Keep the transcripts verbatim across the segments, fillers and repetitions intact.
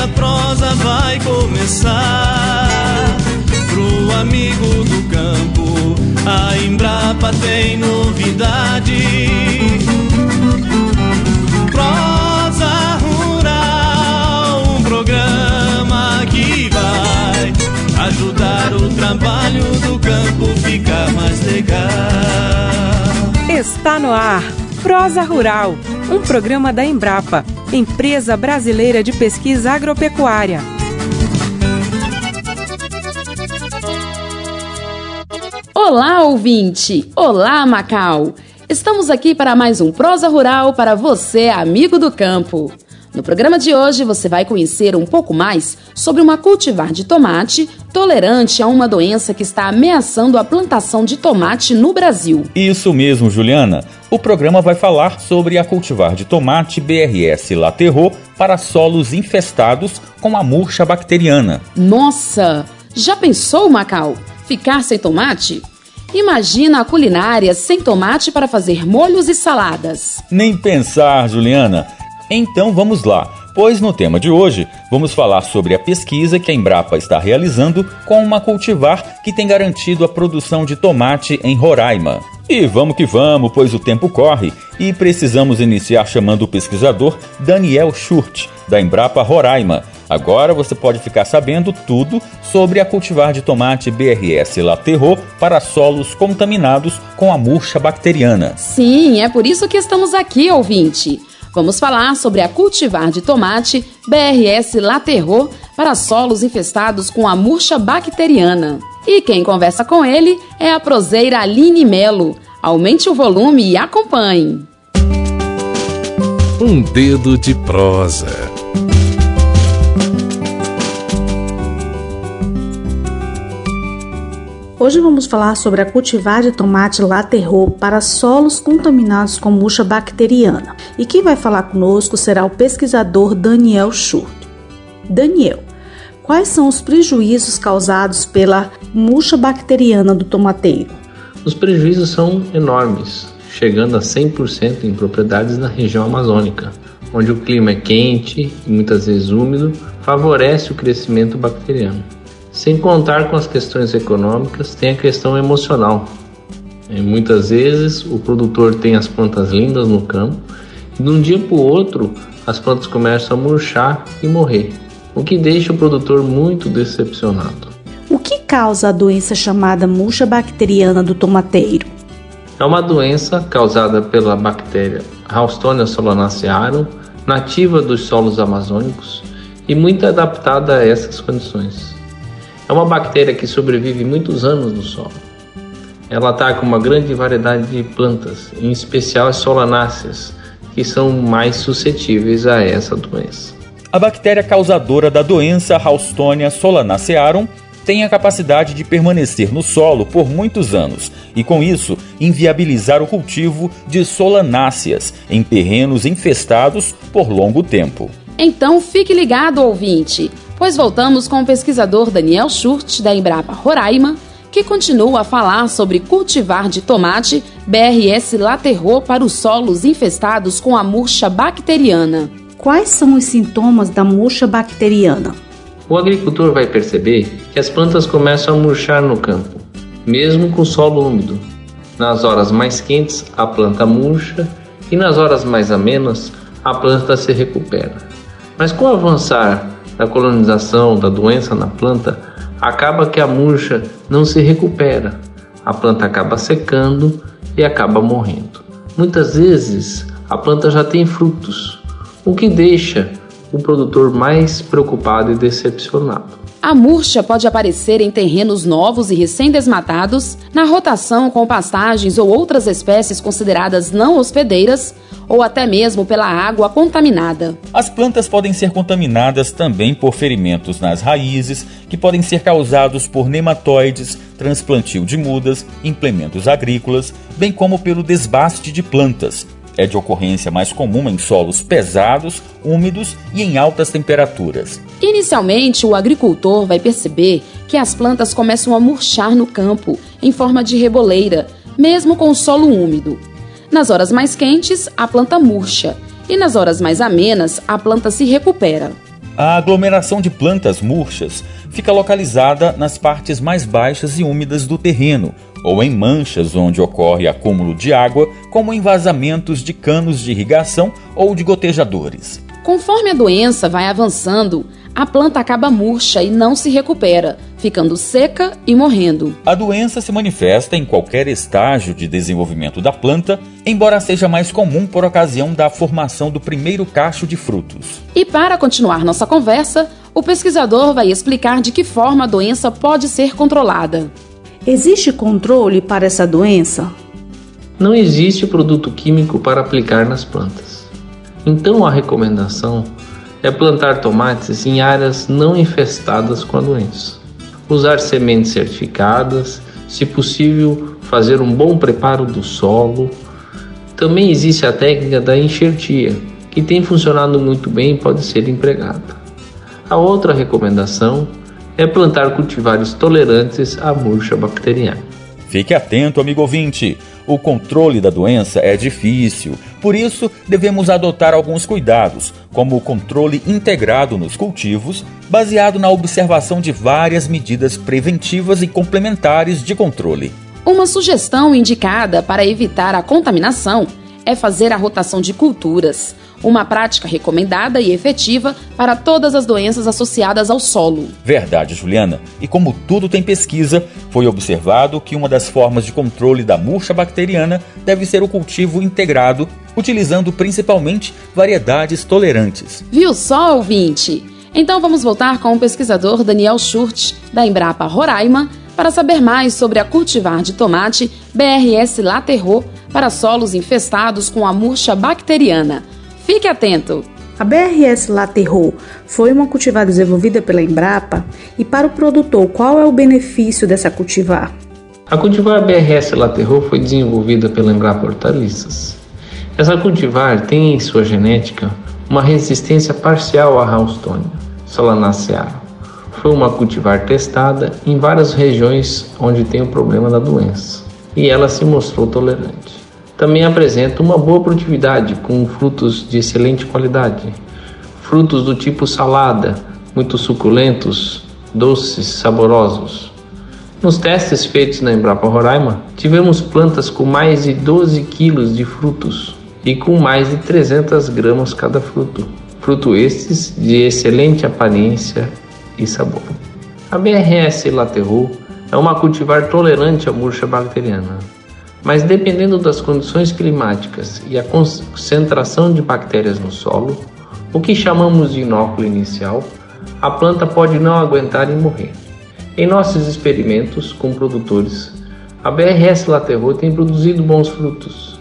a prosa vai começar. Pro amigo do campo, a Embrapa tem novidade. Prosa Rural, um programa que vai ajudar o trabalho do campo ficar mais legal. Está no ar Prosa Rural, um programa da Embrapa, Empresa Brasileira de Pesquisa Agropecuária. Olá, ouvinte! Olá, Macau! Estamos aqui para mais um Prosa Rural para você, amigo do campo. No programa de hoje você vai conhecer um pouco mais sobre uma cultivar de tomate tolerante a uma doença que está ameaçando a plantação de tomate no Brasil. Isso mesmo, Juliana. O programa vai falar sobre a cultivar de tomate B R S Laterro para solos infestados com a murcha bacteriana. Nossa! Já pensou, Macau? Ficar sem tomate? Imagina a culinária sem tomate para fazer molhos e saladas. Nem pensar, Juliana. Então vamos lá, pois no tema de hoje vamos falar sobre a pesquisa que a Embrapa está realizando com uma cultivar que tem garantido a produção de tomate em Roraima. E vamos que vamos, pois o tempo corre e precisamos iniciar chamando o pesquisador Daniel Schurt, da Embrapa Roraima. Agora você pode ficar sabendo tudo sobre a cultivar de tomate B R S Laterro para solos contaminados com a murcha bacteriana. Sim, é por isso que estamos aqui, ouvinte. Vamos falar sobre a cultivar de tomate B R S Laterro para solos infestados com a murcha bacteriana. E quem conversa com ele é a proseira Aline Melo. Aumente o volume e acompanhe. Um dedo de prosa. Hoje vamos falar sobre a cultivar de tomate Laterro para solos contaminados com murcha bacteriana. E quem vai falar conosco será o pesquisador Daniel Schurt. Daniel, quais são os prejuízos causados pela murcha bacteriana do tomateiro? Os prejuízos são enormes, chegando a cem por cento em propriedades na região amazônica, onde o clima é quente e muitas vezes úmido, favorece o crescimento bacteriano. Sem contar com as questões econômicas, tem a questão emocional. E muitas vezes o produtor tem as plantas lindas no campo e de um dia para o outro as plantas começam a murchar e morrer, o que deixa o produtor muito decepcionado. O que causa a doença chamada murcha bacteriana do tomateiro? É uma doença causada pela bactéria Haustonia solanacearum, nativa dos solos amazônicos e muito adaptada a essas condições. É uma bactéria que sobrevive muitos anos no solo. Ela ataca uma grande variedade de plantas, em especial as solanáceas, que são mais suscetíveis a essa doença. A bactéria causadora da doença Haustonia solanacearum tem a capacidade de permanecer no solo por muitos anos e, com isso, inviabilizar o cultivo de solanáceas em terrenos infestados por longo tempo. Então fique ligado, ouvinte, pois voltamos com o pesquisador Daniel Schurt, da Embrapa Roraima, que continua a falar sobre cultivar de tomate B R S Laterro para os solos infestados com a murcha bacteriana. Quais são os sintomas da murcha bacteriana? O agricultor vai perceber que as plantas começam a murchar no campo, mesmo com solo úmido. Nas horas mais quentes, a planta murcha e nas horas mais amenas, a planta se recupera. Mas com o avançar da colonização da doença na planta, acaba que a murcha não se recupera. A planta acaba secando e acaba morrendo. Muitas vezes, a planta já tem frutos, o que deixa o produtor mais preocupado e decepcionado. A murcha pode aparecer em terrenos novos e recém-desmatados, na rotação com pastagens ou outras espécies consideradas não hospedeiras, ou até mesmo pela água contaminada. As plantas podem ser contaminadas também por ferimentos nas raízes, que podem ser causados por nematóides, transplantio de mudas, implementos agrícolas, bem como pelo desbaste de plantas. É de ocorrência mais comum em solos pesados, úmidos e em altas temperaturas. Inicialmente, o agricultor vai perceber que as plantas começam a murchar no campo, em forma de reboleira, mesmo com o solo úmido. Nas horas mais quentes, a planta murcha, e nas horas mais amenas, a planta se recupera. A aglomeração de plantas murchas fica localizada nas partes mais baixas e úmidas do terreno, ou em manchas onde ocorre acúmulo de água, como em vazamentos de canos de irrigação ou de gotejadores. Conforme a doença vai avançando, a planta acaba murcha e não se recupera, ficando seca e morrendo. A doença se manifesta em qualquer estágio de desenvolvimento da planta, embora seja mais comum por ocasião da formação do primeiro cacho de frutos. E para continuar nossa conversa, o pesquisador vai explicar de que forma a doença pode ser controlada. Existe controle para essa doença? Não existe produto químico para aplicar nas plantas. Então a recomendação é plantar tomates em áreas não infestadas com a doença. Usar sementes certificadas, se possível, fazer um bom preparo do solo. Também existe a técnica da enxertia, que tem funcionado muito bem e pode ser empregada. A outra recomendação é plantar cultivares tolerantes à murcha bacteriana. Fique atento, amigo ouvinte! O controle da doença é difícil, por isso devemos adotar alguns cuidados, como o controle integrado nos cultivos, baseado na observação de várias medidas preventivas e complementares de controle. Uma sugestão indicada para evitar a contaminação é fazer a rotação de culturas, uma prática recomendada e efetiva para todas as doenças associadas ao solo. Verdade, Juliana. E como tudo tem pesquisa, foi observado que uma das formas de controle da murcha bacteriana deve ser o cultivo integrado, utilizando principalmente variedades tolerantes. Viu só, ouvinte? Então vamos voltar com o pesquisador Daniel Schurt, da Embrapa Roraima, para saber mais sobre a cultivar de tomate B R S Laterro para solos infestados com a murcha bacteriana. Fique atento! A B R S Laterro foi uma cultivar desenvolvida pela Embrapa e para o produtor, qual é o benefício dessa cultivar? A cultivar B R S Laterro foi desenvolvida pela Embrapa Hortaliças. Essa cultivar tem em sua genética uma resistência parcial à Ralstonia solanacearum. Foi uma cultivar testada em várias regiões onde tem o problema da doença e ela se mostrou tolerante. Também apresenta uma boa produtividade, com frutos de excelente qualidade. Frutos do tipo salada, muito suculentos, doces, saborosos. Nos testes feitos na Embrapa Roraima, tivemos plantas com mais de doze quilos de frutos e com mais de trezentas gramas cada fruto. Fruto estes de excelente aparência e sabor. A B R S Laterro é uma cultivar tolerante à murcha bacteriana. Mas dependendo das condições climáticas e a concentração de bactérias no solo, o que chamamos de inóculo inicial, a planta pode não aguentar e morrer. Em nossos experimentos com produtores, a B R S Laterro tem produzido bons frutos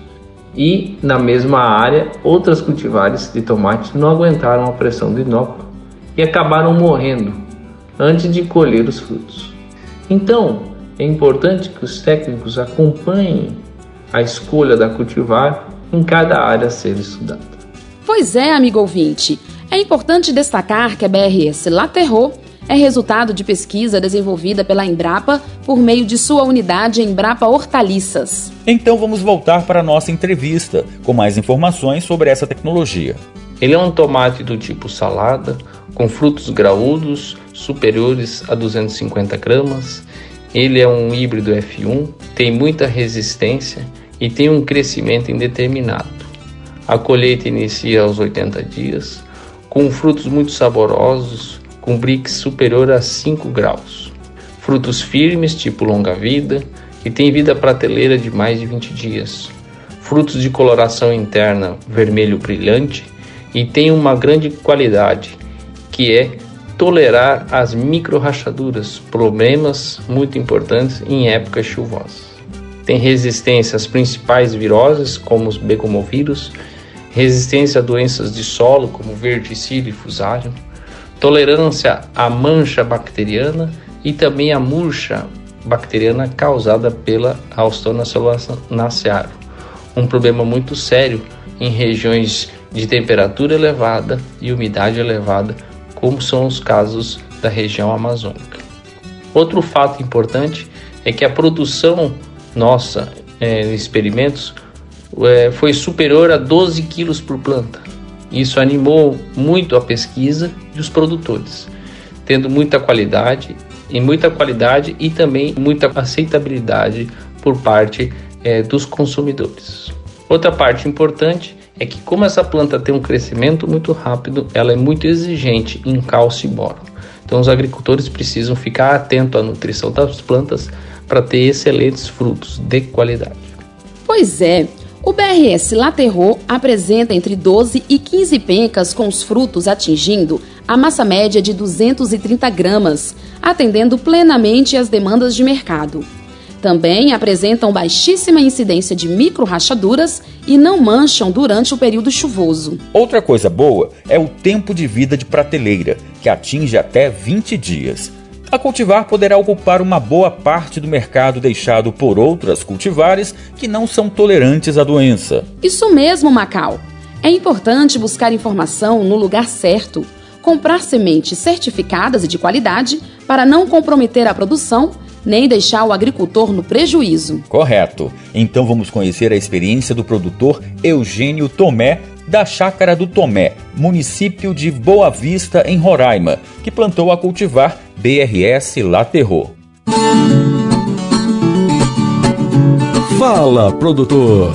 e, na mesma área, outras cultivares de tomate não aguentaram a pressão do inóculo e acabaram morrendo antes de colher os frutos. Então, é importante que os técnicos acompanhem a escolha da cultivar em cada área a ser estudada. Pois é, amigo ouvinte. É importante destacar que a B R S Laterro é resultado de pesquisa desenvolvida pela Embrapa por meio de sua unidade Embrapa Hortaliças. Então vamos voltar para a nossa entrevista com mais informações sobre essa tecnologia. Ele é um tomate do tipo salada, com frutos graúdos superiores a duzentos e cinquenta gramas. Ele é um híbrido F um, tem muita resistência e tem um crescimento indeterminado. A colheita inicia aos oitenta dias, com frutos muito saborosos, com brix superior a cinco graus. Frutos firmes, tipo longa-vida, que tem vida prateleira de mais de vinte dias. Frutos de coloração interna vermelho brilhante e tem uma grande qualidade, que é tolerar as micro-rachaduras, problemas muito importantes em épocas chuvosas. Tem resistência às principais viroses, como os begomovírus, resistência a doenças de solo, como verticílio e fusário, tolerância à mancha bacteriana e também à murcha bacteriana causada pela Ralstonia solanacearum, um problema muito sério em regiões de temperatura elevada e umidade elevada, como são os casos da região amazônica. Outro fato importante é que a produção nossa é, em experimentos é, foi superior a doze quilos por planta. Isso animou muito a pesquisa e os produtores, tendo muita qualidade, e muita qualidade e também muita aceitabilidade por parte é, dos consumidores. Outra parte importante é que, como essa planta tem um crescimento muito rápido, ela é muito exigente em cálcio e boro. Então os agricultores precisam ficar atentos à nutrição das plantas para ter excelentes frutos de qualidade. Pois é, o B R S Laterro apresenta entre doze e quinze pencas com os frutos atingindo a massa média de duzentos e trinta gramas, atendendo plenamente às demandas de mercado. Também apresentam baixíssima incidência de micro-rachaduras e não mancham durante o período chuvoso. Outra coisa boa é o tempo de vida de prateleira, que atinge até vinte dias. A cultivar poderá ocupar uma boa parte do mercado deixado por outras cultivares que não são tolerantes à doença. Isso mesmo, Macau. É importante buscar informação no lugar certo, comprar sementes certificadas e de qualidade para não comprometer a produção nem deixar o agricultor no prejuízo. Correto. Então vamos conhecer a experiência do produtor Eugênio Tomé, da Chácara do Tomé, município de Boa Vista, em Roraima, que plantou a cultivar B R S Laterro. Fala, produtor!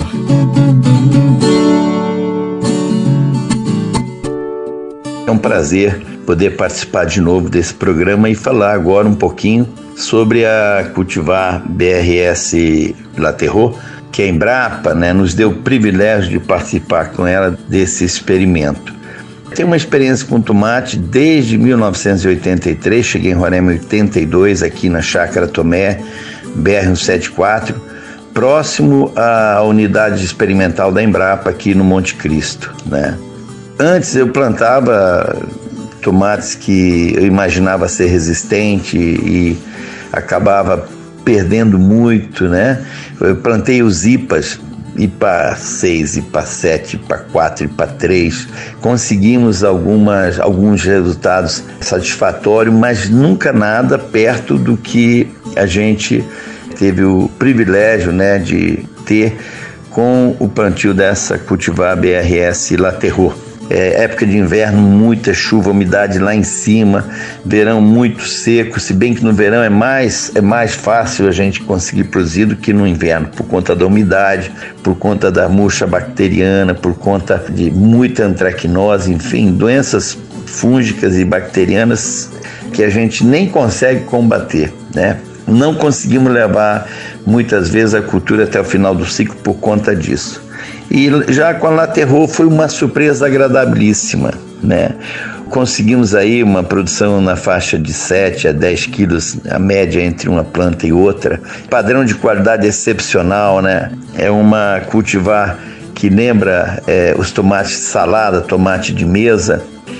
É um prazer poder participar de novo desse programa e falar agora um pouquinho sobre a cultivar B R S Laterro, que a Embrapa, né, nos deu o privilégio de participar com ela desse experimento. Tenho uma experiência com tomate desde mil novecentos e oitenta e três, cheguei em Roraima em oitenta e dois, aqui na Chácara Tomé, B R cento e setenta e quatro, próximo à unidade experimental da Embrapa aqui no Monte Cristo, né? Antes eu plantava tomates que eu imaginava ser resistente e acabava perdendo muito, né? Eu plantei os I P As, I P A seis, I P A sete, I P A quatro, I P A três. Conseguimos algumas, alguns resultados satisfatórios, mas nunca nada perto do que a gente teve o privilégio, né, de ter com o plantio dessa cultivar B R S Laterro. É, época de inverno, muita chuva, umidade lá em cima, verão muito seco, se bem que no verão é mais, é mais fácil a gente conseguir produzir do que no inverno, por conta da umidade, por conta da murcha bacteriana, por conta de muita antracnose, enfim, doenças fúngicas e bacterianas que a gente nem consegue combater, né? Não conseguimos levar muitas vezes a cultura até o final do ciclo por conta disso. E já com a Laterro foi uma surpresa agradabilíssima, né? Conseguimos aí uma produção na faixa de sete a dez quilos, a média entre uma planta e outra. Padrão de qualidade excepcional, né? É uma cultivar que lembra é, os tomates de salada, tomate de mesa,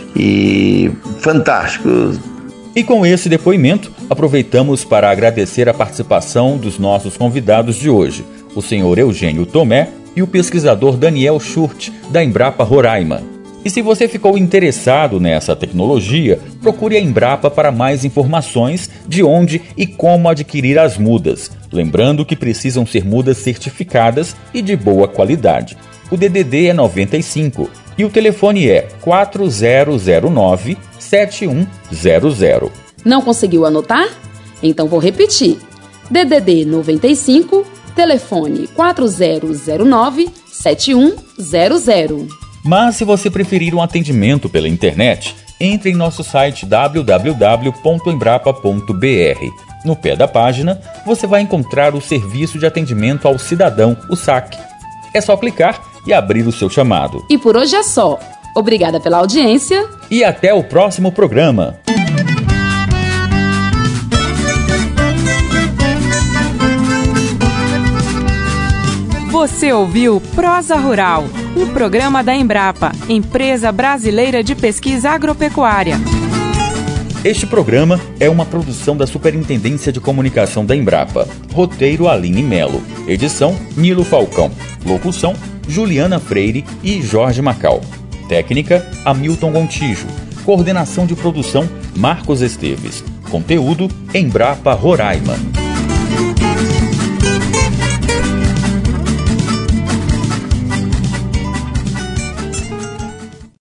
e fantástico. E com esse depoimento, aproveitamos para agradecer a participação dos nossos convidados de hoje, o senhor Eugênio Tomé e o pesquisador Daniel Schurt, da Embrapa Roraima. E se você ficou interessado nessa tecnologia, procure a Embrapa para mais informações de onde e como adquirir as mudas. Lembrando que precisam ser mudas certificadas e de boa qualidade. O D D D é noventa e cinco e o telefone é quatro zero zero nove, sete um zero zero. Não conseguiu anotar? Então vou repetir. D D D noventa e cinco, telefone quatro zero zero nove, sete um zero zero. Mas se você preferir um atendimento pela internet, entre em nosso site w w w ponto embrapa ponto b r. No pé da página, você vai encontrar o Serviço de Atendimento ao Cidadão, o S A C. É só clicar e abrir o seu chamado. E por hoje é só. Obrigada pela audiência. E até o próximo programa. Você ouviu Prosa Rural, um programa da Embrapa, Empresa Brasileira de Pesquisa Agropecuária. Este programa é uma produção da Superintendência de Comunicação da Embrapa. Roteiro Aline Melo. Edição Nilo Falcão. Locução Juliana Freire e Jorge Macau. Técnica Hamilton Gontijo. Coordenação de produção Marcos Esteves. Conteúdo Embrapa Roraima.